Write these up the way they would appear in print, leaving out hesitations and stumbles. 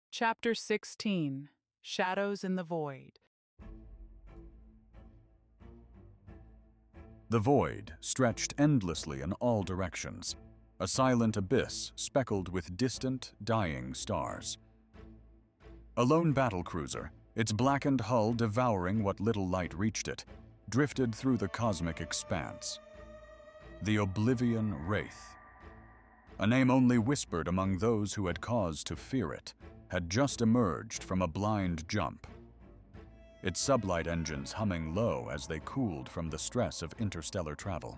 Chapter 16 Shadows in the Void. The void stretched endlessly in all directions, a silent abyss speckled with distant, dying stars. A lone battlecruiser, its blackened hull devouring what little light reached it, drifted through the cosmic expanse. The Oblivion Wraith. A name only whispered among those who had cause to fear it, had just emerged from a blind jump. Its sublight engines humming low as they cooled from the stress of interstellar travel.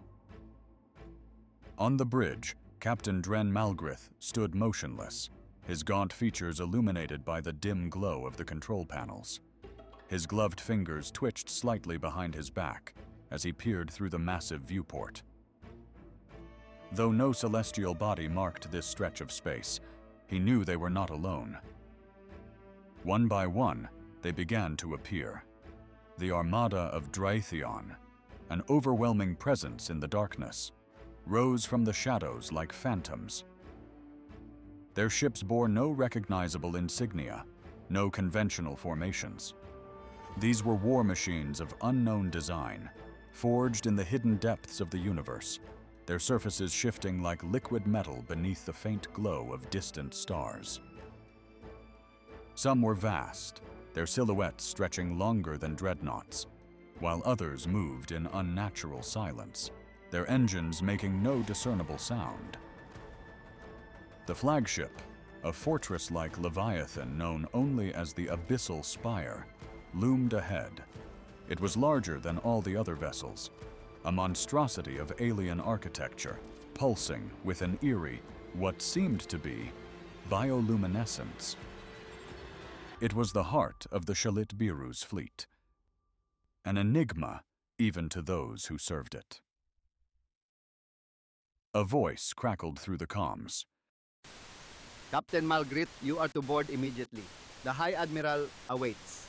On the bridge, Captain Dren Malgrith stood motionless, his gaunt features illuminated by the dim glow of the control panels. His gloved fingers twitched slightly behind his back as he peered through the massive viewport. Though no celestial body marked this stretch of space, he knew they were not alone. One by one, they began to appear. The armada of Draithion, an overwhelming presence in the darkness, rose from the shadows like phantoms. Their ships bore no recognizable insignia, no conventional formations. These were war machines of unknown design, forged in the hidden depths of the universe, their surfaces shifting like liquid metal beneath the faint glow of distant stars. Some were vast, their silhouettes stretching longer than dreadnoughts, while others moved in unnatural silence, their engines making no discernible sound. The flagship, a fortress-like leviathan known only as the Abyssal Spire, loomed ahead. It was larger than all the other vessels, a monstrosity of alien architecture, pulsing with an eerie, what seemed to be, bioluminescence. It was the heart of the Shalit Biru's fleet, an enigma even to those who served it. A voice crackled through the comms. Captain Malgrith, you are to board immediately. The High Admiral awaits.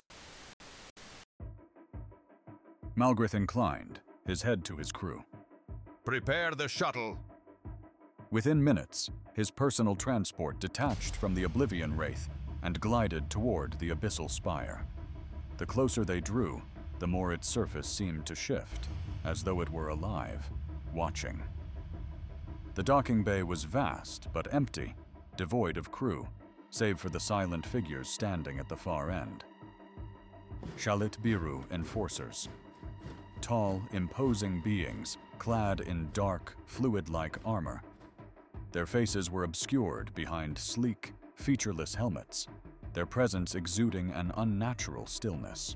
Malgrith inclined, his head to his crew. Prepare the shuttle. Within minutes, his personal transport detached from the Oblivion Wraith and glided toward the Abyssal Spire. The closer they drew, the more its surface seemed to shift, as though it were alive, watching. The docking bay was vast but empty, devoid of crew, save for the silent figures standing at the far end. Shalit Biru enforcers. Tall, imposing beings, clad in dark, fluid-like armor. Their faces were obscured behind sleek, featureless helmets, their presence exuding an unnatural stillness.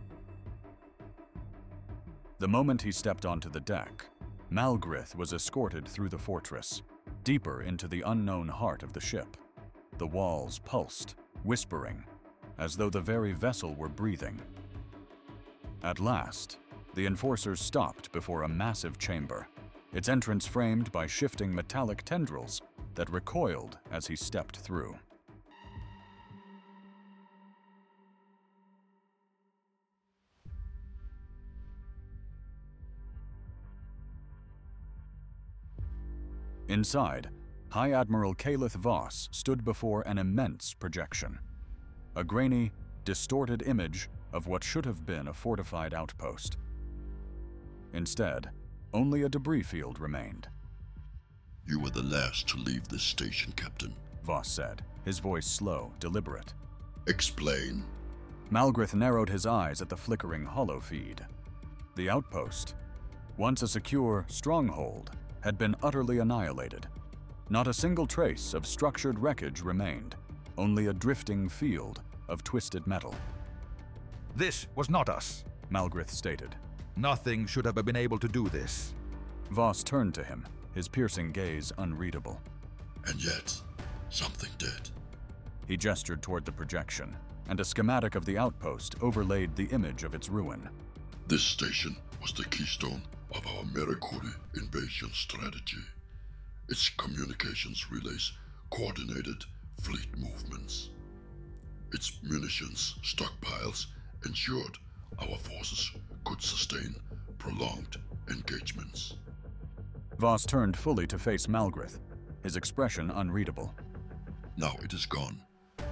The moment he stepped onto the deck, Malgrith was escorted through the fortress, deeper into the unknown heart of the ship. The walls pulsed, whispering, as though the very vessel were breathing. At last, the enforcers stopped before a massive chamber, its entrance framed by shifting metallic tendrils that recoiled as he stepped through. Inside, High Admiral Calith Voss stood before an immense projection, a grainy, distorted image of what should have been a fortified outpost. Instead, only a debris field remained. You were the last to leave this station, Captain, Voss said, his voice slow, deliberate. Explain. Malgrith narrowed his eyes at the flickering holofeed. The outpost, once a secure stronghold, had been utterly annihilated. Not a single trace of structured wreckage remained, only a drifting field of twisted metal. This was not us, Malgrith stated. Nothing should have been able to do this. Voss turned to him, his piercing gaze unreadable. And yet, something did. He gestured toward the projection, and a schematic of the outpost overlaid the image of its ruin. This station was the keystone of our Merikuri invasion strategy. Its communications relays coordinated fleet movements. Its munitions stockpiles ensured our forces could sustain prolonged engagements. Voss turned fully to face Malgrith, his expression unreadable. Now it is gone.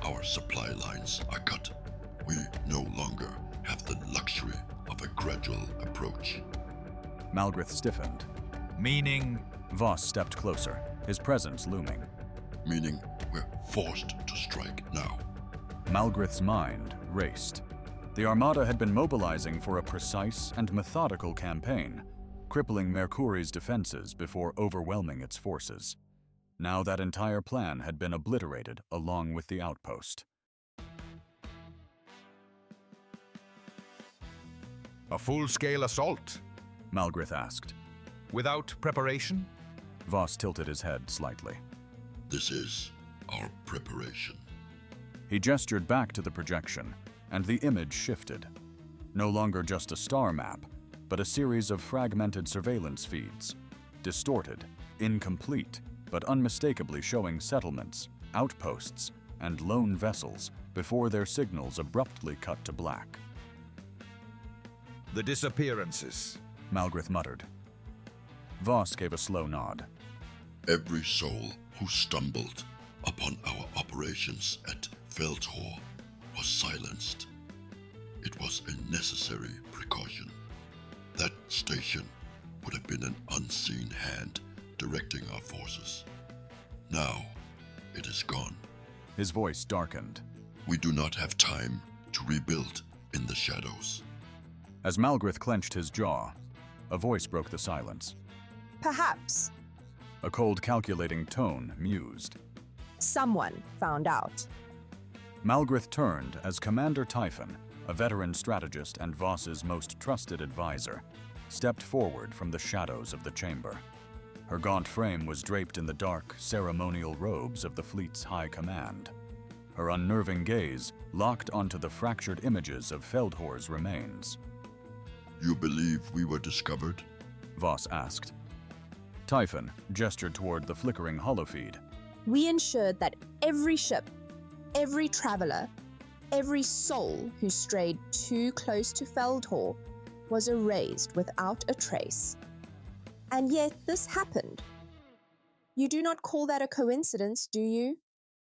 Our supply lines are cut. We no longer have the luxury of a gradual approach. Malgrith stiffened. Meaning? Voss stepped closer, his presence looming. Meaning we're forced to strike now. Malgrith's mind raced. The Armada had been mobilizing for a precise and methodical campaign, crippling Mercuri's defenses before overwhelming its forces. Now that entire plan had been obliterated along with the outpost. A full-scale assault? Malgrith asked. Without preparation? Voss tilted his head slightly. This is our preparation. He gestured back to the projection, and the image shifted. No longer just a star map, but a series of fragmented surveillance feeds, distorted, incomplete, but unmistakably showing settlements, outposts, and lone vessels before their signals abruptly cut to black. The disappearances. Malgrith muttered. Voss gave a slow nod. Every soul who stumbled upon our operations at Feldhor was silenced. It was a necessary precaution. That station would have been an unseen hand directing our forces. Now, it is gone. His voice darkened. We do not have time to rebuild in the shadows. As Malgrith clenched his jaw, a voice broke the silence. Perhaps A cold, calculating tone mused. someone found out. Malgrith turned as Commander Typhon, a veteran strategist and Voss's most trusted advisor, stepped forward from the shadows of the chamber. Her gaunt frame was draped in the dark, ceremonial robes of the fleet's high command. Her unnerving gaze locked onto the fractured images of Feldhor's remains. You believe we were discovered? Voss asked. Typhon gestured toward the flickering holofeed. We ensured that every ship, every traveler, every soul who strayed too close to Feldhor was erased without a trace. And yet this happened. You do not call that a coincidence, do you?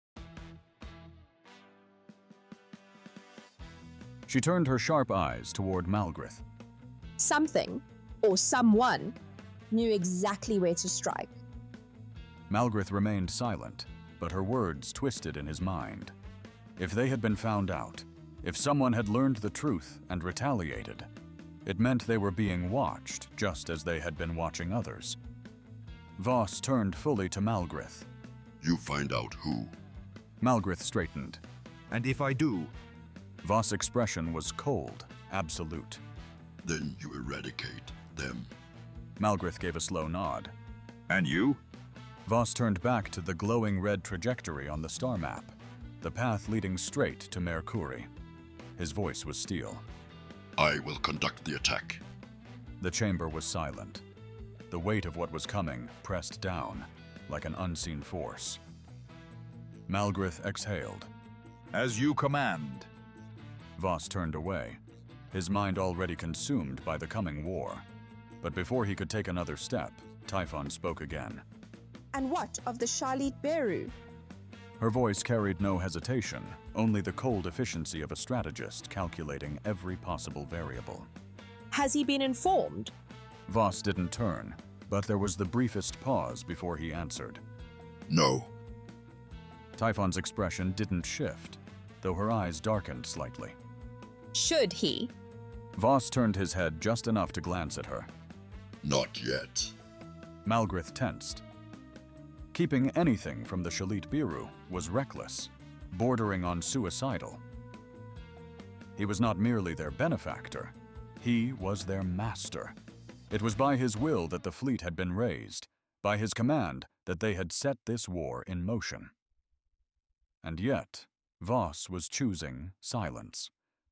She turned her sharp eyes toward Malgrith. Something, or someone, knew exactly where to strike. Malgrith remained silent, but her words twisted in his mind. If they had been found out, if someone had learned the truth and retaliated, it meant they were being watched just as they had been watching others. Voss turned fully to Malgrith. You find out who. Malgrith straightened. And if I do? Voss' expression was cold, absolute. Then you eradicate them. Malgrith gave a slow nod. And you? Voss turned back to the glowing red trajectory on the star map, the path leading straight to Mercury. His voice was steel. I will conduct the attack. The chamber was silent. The weight of what was coming pressed down, like an unseen force. Malgrith exhaled. As you command. Voss turned away, his mind already consumed by the coming war. But before he could take another step, Typhon spoke again. And what of the Shalit Beru? Her voice carried no hesitation, only the cold efficiency of a strategist calculating every possible variable. Has he been informed? Voss didn't turn, but there was the briefest pause before he answered. No. Typhon's expression didn't shift, though her eyes darkened slightly. Should he? Voss turned his head just enough to glance at her. Not yet. Malgrith tensed. Keeping anything from the Shalit Beru was reckless, bordering on suicidal. He was not merely their benefactor, he was their master. It was by his will that the fleet had been raised, by his command that they had set this war in motion. And yet, Voss was choosing silence.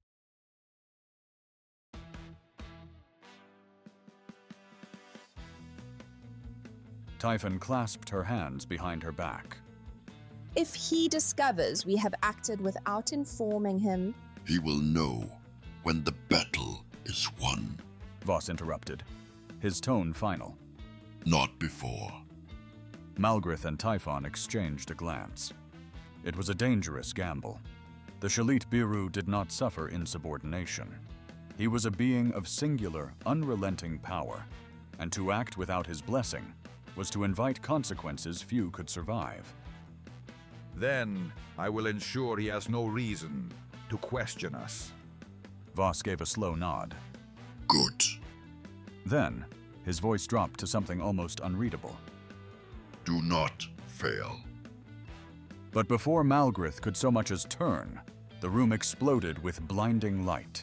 Typhon clasped her hands behind her back. If he discovers we have acted without informing him, He will know when the battle is won. Voss interrupted, his tone final. Not before. Malgrith and Typhon exchanged a glance. It was a dangerous gamble. The Shalit Biru did not suffer insubordination. He was a being of singular, unrelenting power, and to act without his blessing was to invite consequences few could survive. Then I will ensure he has no reason to question us. Voss gave a slow nod. Good. Then, his voice dropped to something almost unreadable. Do not fail. But before Malgrith could so much as turn, the room exploded with blinding light.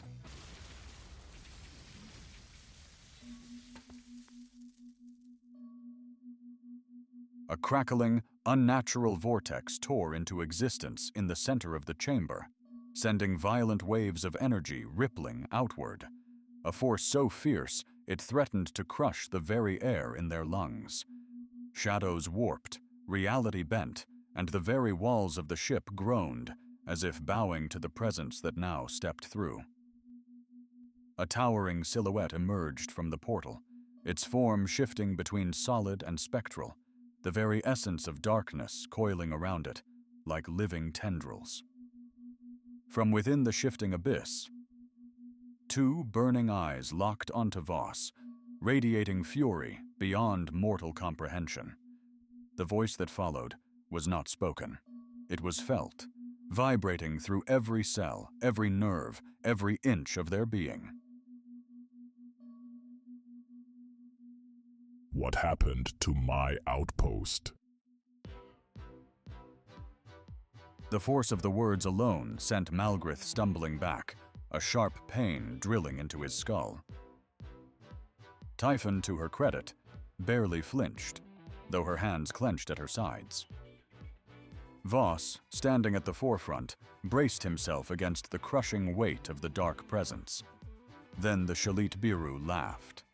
A crackling, unnatural vortex tore into existence in the center of the chamber, sending violent waves of energy rippling outward, a force so fierce it threatened to crush the very air in their lungs. Shadows warped, reality bent, and the very walls of the ship groaned, as if bowing to the presence that now stepped through. A towering silhouette emerged from the portal, its form shifting between solid and spectral, the very essence of darkness coiling around it, like living tendrils. From within the shifting abyss, two burning eyes locked onto Voss, radiating fury beyond mortal comprehension. The voice that followed was not spoken. It was felt, vibrating through every cell, every nerve, every inch of their being. What happened to my outpost? The force of the words alone sent Malgrith stumbling back, a sharp pain drilling into his skull. Typhon, to her credit, barely flinched, though her hands clenched at her sides. Voss, standing at the forefront, braced himself against the crushing weight of the dark presence. Then the Shalit Biru laughed.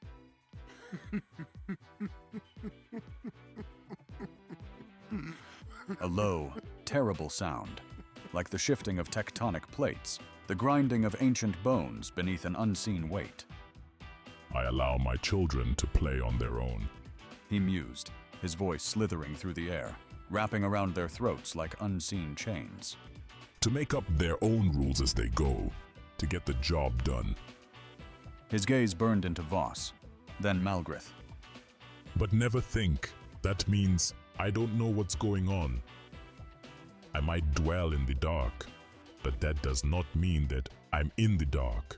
A low, terrible sound, like the shifting of tectonic plates, the grinding of ancient bones beneath an unseen weight. I allow my children to play on their own. He mused, his voice slithering through the air, wrapping around their throats like unseen chains. To make up their own rules as they go, to get the job done. His gaze burned into Voss, then Malgrith. But never think that means I don't know what's going on. I might dwell in the dark, but that does not mean that I'm in the dark.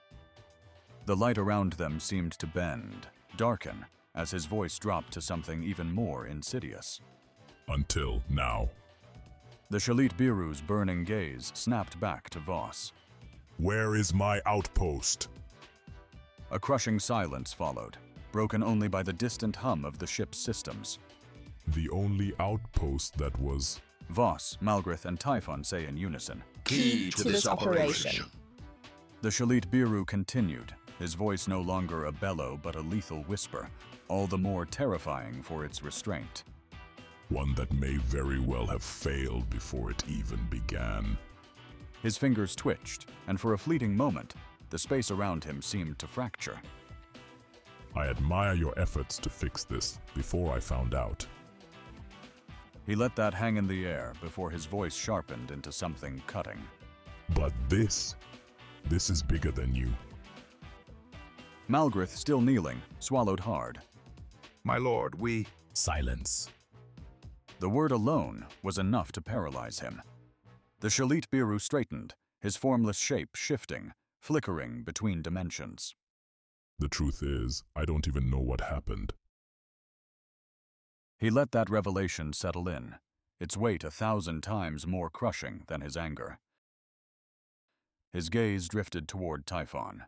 The light around them seemed to bend, darken, as his voice dropped to something even more insidious. Until now. The Shalit Biru's burning gaze snapped back to Voss. Where is my outpost? A crushing silence followed, broken only by the distant hum of the ship's systems. The only outpost that was... Voss, Malgrith, and Typhon say in unison. Key to this operation. The Shalit Biru continued, his voice no longer a bellow but a lethal whisper, all the more terrifying for its restraint. One that may very well have failed before it even began. His fingers twitched, and for a fleeting moment, the space around him seemed to fracture. I admire your efforts to fix this before I found out. He let that hang in the air before his voice sharpened into something cutting. But this is bigger than you. Malgrith, still kneeling, swallowed hard. My lord, we... Silence. The word alone was enough to paralyze him. The Shalit Biru straightened, his formless shape shifting, flickering between dimensions. The truth is, I don't even know what happened. He let that revelation settle in, its weight 1,000 times more crushing than his anger. His gaze drifted toward Typhon.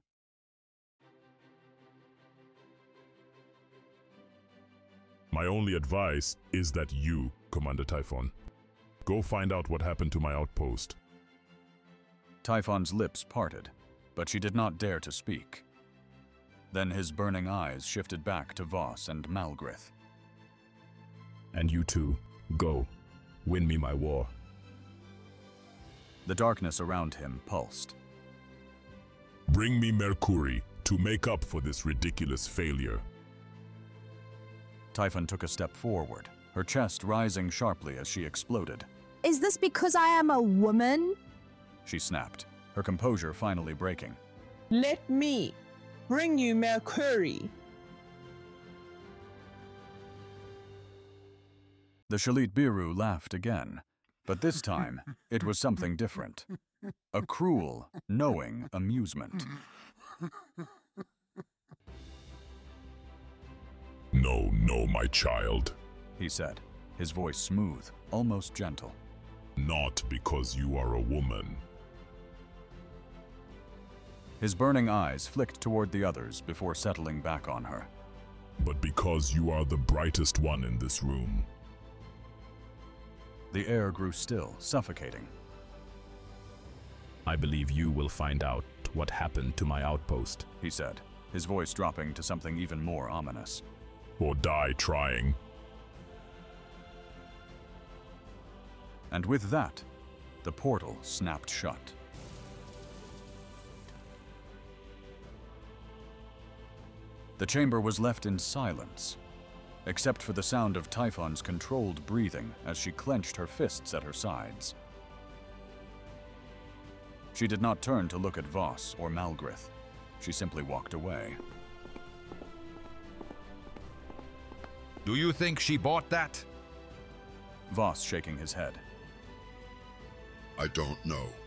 My only advice is that you, Commander Typhon, go find out what happened to my outpost. Typhon's lips parted, but she did not dare to speak. Then his burning eyes shifted back to Voss and Malgrith. And you two, go. Win me my war. The darkness around him pulsed. Bring me Mercury to make up for this ridiculous failure. Typhon took a step forward, her chest rising sharply as she exploded. Is this because I am a woman? She snapped, her composure finally breaking. Let me bring you Mercury. The Shalit Biru laughed again, but this time it was something different. A cruel, knowing amusement. No, no, my child. He said, his voice smooth, almost gentle. Not because you are a woman. His burning eyes flicked toward the others before settling back on her. But because you are the brightest one in this room. The air grew still, suffocating. I believe you will find out what happened to my outpost, He said, his voice dropping to something even more ominous. Or die trying. And with that, the portal snapped shut. The chamber was left in silence, except for the sound of Typhon's controlled breathing as she clenched her fists at her sides. She did not turn to look at Voss or Malgrith. She simply walked away. Do you think she bought that? Voss shaking his head. I don't know.